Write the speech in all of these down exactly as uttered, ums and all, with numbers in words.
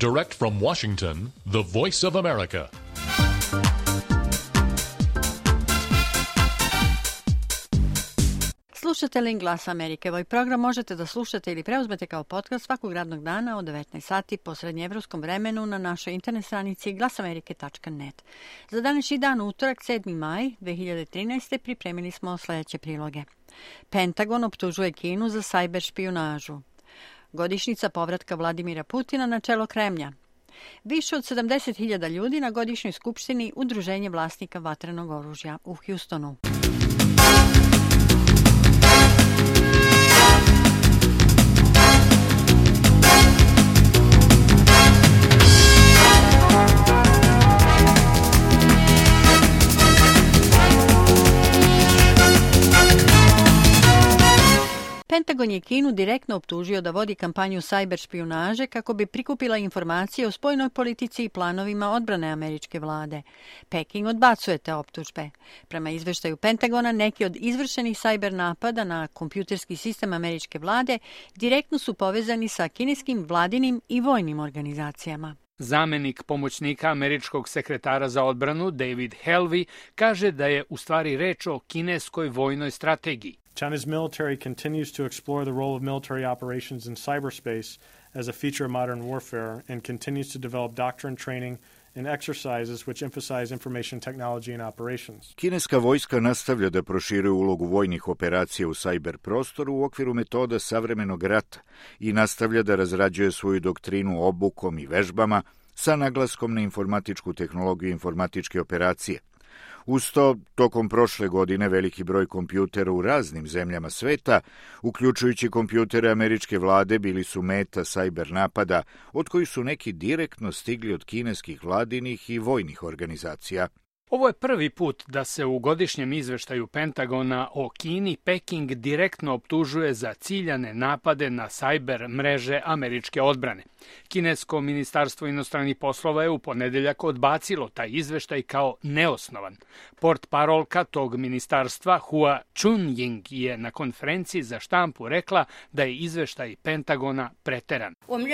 Direct from Washington, the Voice of America. Slušate li Glas Amerike? Ovaj program možete da slušate ili preuzmete kao podcast svakog radnog dana od devetnaest sati po srednjeevropskom vremenu na našoj internet stranici glasamerike tačka net. Za današnji dan, utorak, sedmi maj dve hiljade trinaeste. pripremili smo sledeće priloge. Pentagon optužuje Kinu za sajber špijunažu. Godišnjica povratka Vladimira Putina na čelo Kremlja. Više od sedamdeset hiljada ljudi na godišnjoj skupštini Udruženje vlasnika vatrenog oružja u Hjustonu. Pentagon je Kinu direktno optužio da vodi kampanju sajber špijunaže kako bi prikupila informacije o spoljnoj politici i planovima odbrane američke vlade. Peking odbacuje te optužbe. Prema izveštaju Pentagona, neki od izvršenih sajber napada na kompjuterski sistem američke vlade direktno su povezani sa kineskim vladinim i vojnim organizacijama. Zamenik pomoćnika američkog sekretara za odbranu David Helvey kaže da je u stvari reč o kineskoj vojnoj strategiji. China's military continues to explore the role of military operations in cyberspace as a feature of modern warfare and continues to develop doctrine, training, and exercises which emphasize information technology and operations. Kineska vojska nastavlja da proširuje ulogu vojnih operacija u sajber prostoru u okviru metoda savremenog rata i nastavlja da razrađuje svoju doktrinu obukom i vežbama sa naglaskom na informatičku tehnologiju i informatičke operacije. Uz to, tokom prošle godine veliki broj kompjutera u raznim zemljama sveta, uključujući kompjutere američke vlade, bili su meta sajber napada, od kojih su neki direktno stigli od kineskih vladinih i vojnih organizacija. Ovo je prvi put da se u godišnjem izveštaju Pentagona o Kini Peking direktno optužuje za ciljane napade na sajber mreže američke odbrane. Kinesko ministarstvo inostranih poslova je u ponedeljak odbacilo taj izveštaj kao neosnovan. Portparolka tog ministarstva Hua Chunying je na konferenciji za štampu rekla da je izveštaj Pentagona preteran.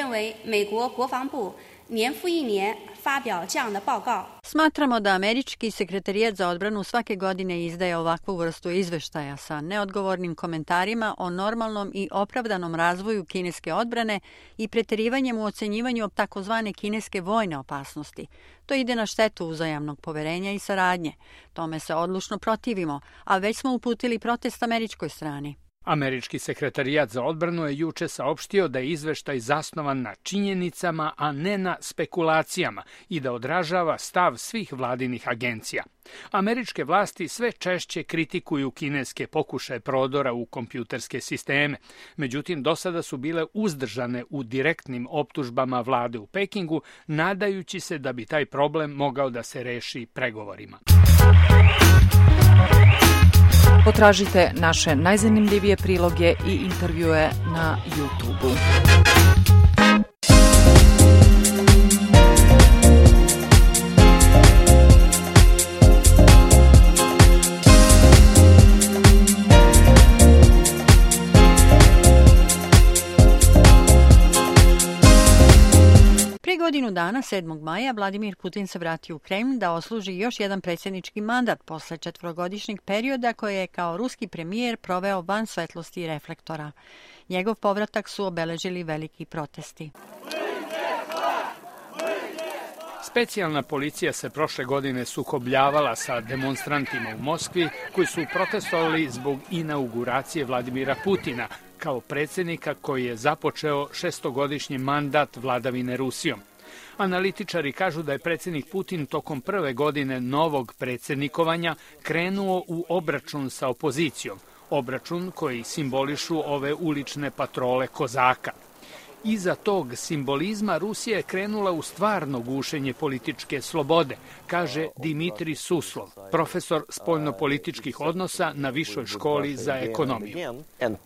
Smatramo da američki sekretarijat za odbranu svake godine izdaje ovakvu vrstu izveštaja sa neodgovornim komentarima o normalnom i opravdanom razvoju kineske odbrane i preterivanjem u ocenjivanju takozvane kineske vojne opasnosti. To ide na štetu uzajamnog poverenja i saradnje. Tome se odlučno protivimo, a već smo uputili protest američkoj strani. Američki sekretarijat za odbranu je juče saopštio da je izveštaj zasnovan na činjenicama, a ne na spekulacijama i da odražava stav svih vladinih agencija. Američke vlasti sve češće kritikuju kineske pokušaje prodora u kompjuterske sisteme, međutim do sada su bile uzdržane u direktnim optužbama vlade u Pekingu, nadajući se da bi taj problem mogao da se reši pregovorima. Potražite naše najzanimljivije priloge i intervjue na YouTube-u. Prije godinu dana, sedmog maja, Vladimir Putin se vratio u Kremlj da osluži još jedan predsjednički mandat posle četvorogodišnjeg perioda koje je kao ruski premijer proveo van svetlosti i reflektora. Njegov povratak su obeležili veliki protesti. Specijalna policija se prošle godine sukobljavala sa demonstrantima u Moskvi koji su protestovali zbog inauguracije Vladimira Putina kao predsjednika koji je započeo šestogodišnji mandat vladavine Rusijom. Analitičari kažu da je predsjednik Putin tokom prve godine novog predsjednikovanja krenuo u obračun sa opozicijom, obračun koji simbolišu ove ulične patrole kozaka. Iza tog simbolizma Rusija je krenula u stvarno gušenje političke slobode, kaže Dimitrij Suslov, profesor spoljnopolitičkih odnosa na Višoj školi za ekonomiju.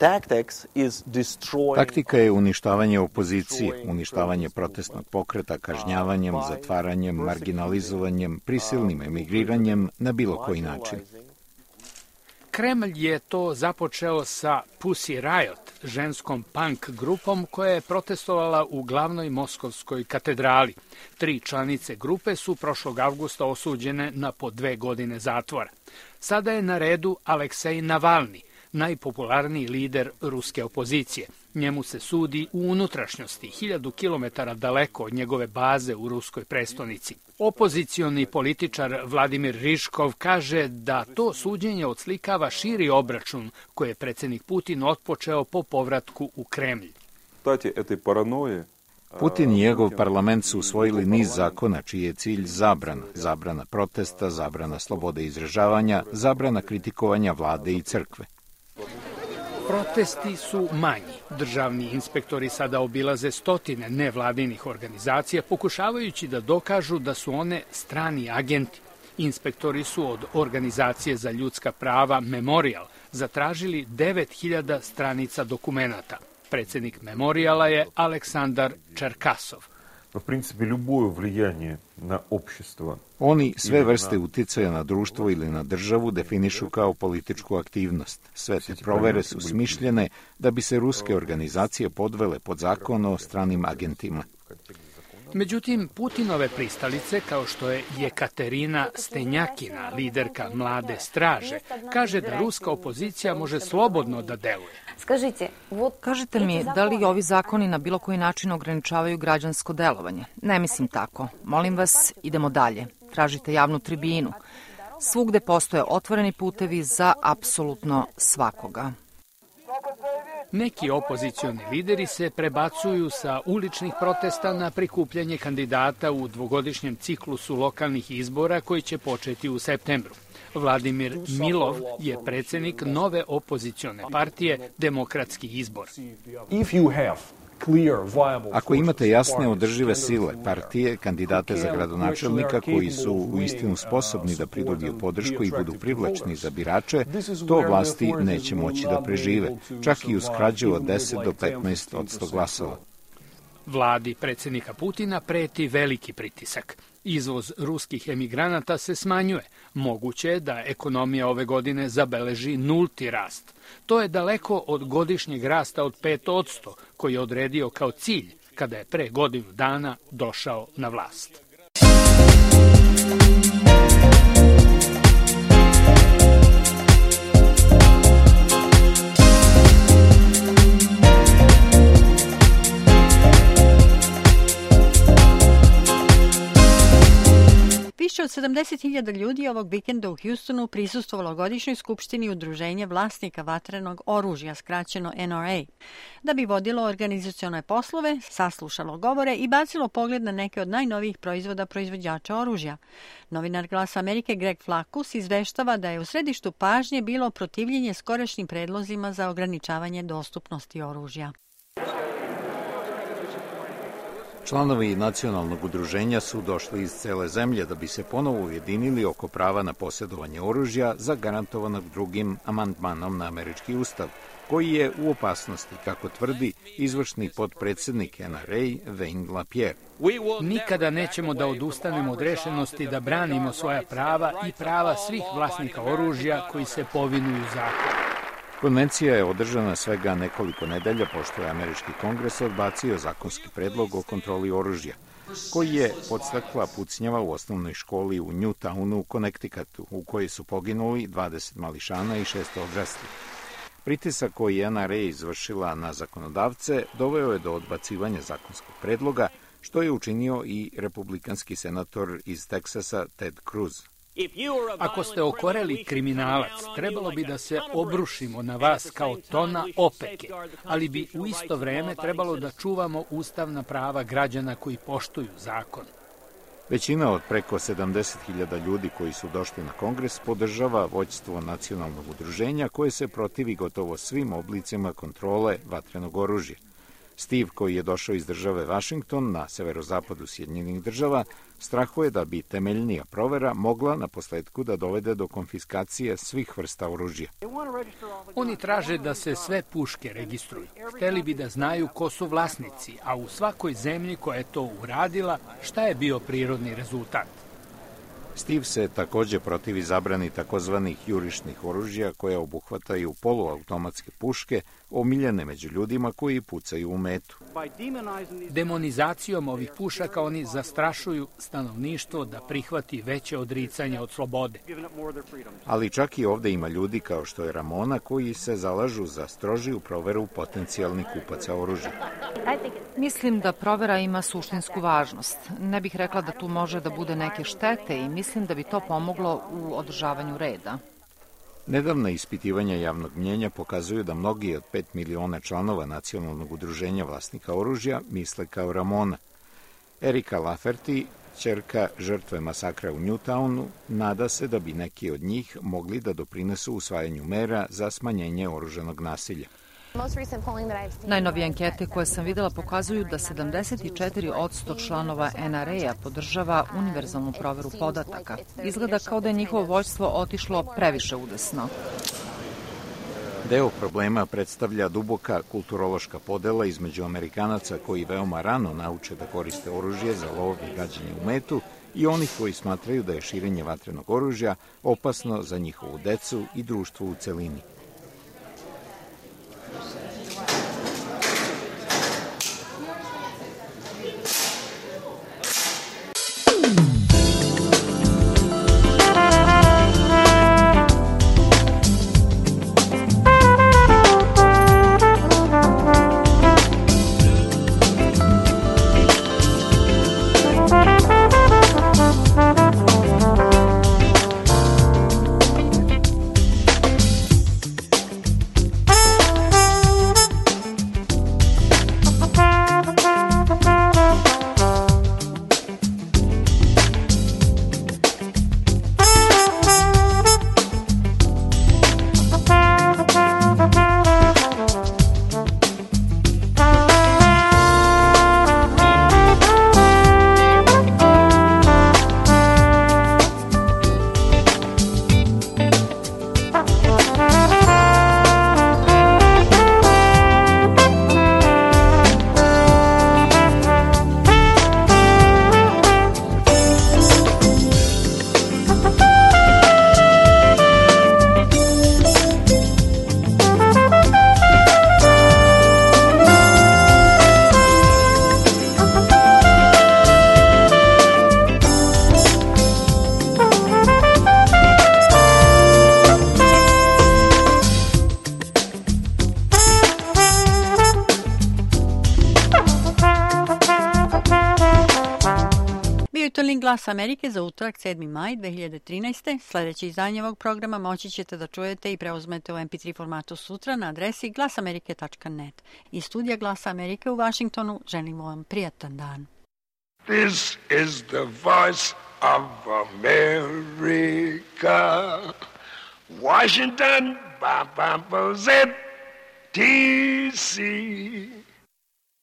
Taktika je uništavanje opozicije, uništavanje protestnog pokreta kažnjavanjem, zatvaranjem, marginalizovanjem, prisilnim emigriranjem na bilo koji način. Kremlj je to započeo sa Pussy Riot, ženskom punk grupom koja je protestovala u glavnoj moskovskoj katedrali. Tri članice grupe su prošlog avgusta osuđene na po dve godine zatvora. Sada je na redu Aleksej Navalni, najpopularniji lider ruske opozicije. Njemu se sudi u unutrašnjosti, hiljadu kilometara daleko od njegove baze u ruskoj prestonici. Opozicioni političar Vladimir Riškov kaže da to suđenje odslikava širi obračun koje je predsjednik Putin otpočeo po povratku u Kremlj. Putin i njegov parlament su usvojili niz zakona čiji je cilj zabrana, zabrana protesta, zabrana slobode izražavanja, zabrana kritikovanja vlade i crkve. Protesti su manji. Državni inspektori sada obilaze stotine nevladinih organizacija, pokušavajući da dokažu da su one strani agenti. Inspektori su od Organizacije za ljudska prava Memorial zatražili devet hiljada stranica dokumenata. Predsjednik Memorijala je Aleksandar Čerkasov. Oni sve vrste uticaja na društvo ili na državu definišu kao političku aktivnost. Sve te provere su smišljene da bi se ruske organizacije podvele pod zakon o stranim agentima. Međutim, Putinove pristalice, kao što je Jekaterina Stenjakina, liderka Mlade straže, kaže da ruska opozicija može slobodno da deluje. Kažite mi, da li ovi zakoni na bilo koji način ograničavaju građansko delovanje? Ne mislim tako. Molim vas, idemo dalje. Tražite javnu tribinu. Svugde postoje otvoreni putevi za apsolutno svakoga. Neki opozicioni lideri se prebacuju sa uličnih protesta na prikupljanje kandidata u dvogodišnjem ciklusu lokalnih izbora koji će početi u septembru. Vladimir Milov je predsjednik nove opozicione partije Demokratski izbor. Ako imate jasne održive sile, partije, kandidate za gradonačelnika koji su u istinu sposobni da pridobiju podršku i budu privlačni za birače, to vlasti neće moći da prežive, čak i uz krađu od deset do petnaest odsto glasova. Vladi predsjednika Putina preti veliki pritisak. Izvoz ruskih emigranata se smanjuje. Moguće je da ekonomija ove godine zabeleži nulti rast. To je daleko od godišnjeg rasta od pet odsto koji je odredio kao cilj kada je pre godinu dana došao na vlast. Više od sedamdeset hiljada ljudi ovog vikenda u Houstonu prisustvovalo godišnjoj skupštini Udruženja vlasnika vatrenog oružja, skraćeno N R A, da bi vodilo organizacione poslove, saslušalo govore i bacilo pogled na neke od najnovijih proizvoda proizvođača oružja. Novinar Glasa Amerike Greg Flakus izveštava da je u središtu pažnje bilo protivljenje skorašnjim predlozima za ograničavanje dostupnosti oružja. Članovi nacionalnog udruženja su došli iz cele zemlje da bi se ponovo ujedinili oko prava na posjedovanje oružja zagarantovanog drugim amandmanom na američki ustav, koji je u opasnosti, kako tvrdi izvršni potpredsjednik N R A Wayne LaPierre. Nikada nećemo da odustanemo od rešenosti da branimo svoja prava i prava svih vlasnika oružja koji se povinuju zakonu. Konvencija je održana svega nekoliko nedelja pošto je američki kongres odbacio zakonski predlog o kontroli oružja, koji je podstakla pucnjava u osnovnoj školi u Newtownu u Connecticutu, u kojoj su poginuli dvadeset mališana i šest odraslih. Pritisak koji je N R A izvršila na zakonodavce doveo je do odbacivanja zakonskog predloga, što je učinio i republikanski senator iz Teksasa Ted Cruz. Ako ste okoreli kriminalac, trebalo bi da se obrušimo na vas kao tona opeke, ali bi u isto vreme trebalo da čuvamo ustavna prava građana koji poštuju zakon. Većina od preko sedamdeset hiljada ljudi koji su došli na kongres podržava vođstvo nacionalnog udruženja koje se protivi gotovo svim oblicima kontrole vatrenog oružja. Steve, koji je došao iz države Washington na severozapadu Sjedinjenih država, strahuje da bi temeljnija provera mogla na posledku da dovede do konfiskacije svih vrsta oružja. Oni traže da se sve puške registruju. Hteli bi da znaju ko su vlasnici, a u svakoj zemlji koja je to uradila, šta je bio prirodni rezultat. Steve se takođe protivi zabrani takozvanih jurišnih oružja koja obuhvataju poluautomatske puške, omiljene među ljudima koji pucaju u metu. Demonizacijom ovih pušaka oni zastrašuju stanovništvo da prihvati veće odricanje od slobode. Ali čak i ovde ima ljudi kao što je Ramona koji se zalažu za strožiju proveru potencijalnih kupaca oružja. Mislim da provera ima suštinsku važnost. Ne bih rekla da tu može da bude neke štete i mislim da bi to pomoglo u održavanju reda. Nedavna ispitivanja javnog mnjenja pokazuju da mnogi od pet miliona članova Nacionalnog udruženja vlasnika oružja misle kao Ramona. Erika Lafferty, ćerka žrtve masakra u Newtownu, nada se da bi neki od njih mogli da doprinesu usvajanju mera za smanjenje oružanog nasilja. Najnovije ankete koje sam videla pokazuju da sedamdeset četiri posto članova N R A podržava univerzalnu proveru podataka. Izgleda kao da je njihovo vođstvo otišlo previše udesno. Deo problema predstavlja duboka kulturološka podela između Amerikanaca koji veoma rano nauče da koriste oružje za lov i gađanje u metu i onih koji smatraju da je širenje vatrenog oružja opasno za njihovu decu i društvo u celini. Glas Amerike za utorak sedmi maj dve hiljade trinaeste. Sledeće izdanje ovog programa moći ćete da čujete i preuzmete u em pe tri formatu sutra na adresi glasamerike tačka net. Iz studija Glasa Amerike u Vašingtonu želimo vam prijatan dan. This is the voice of America. Washington, ba ba ba Z T C.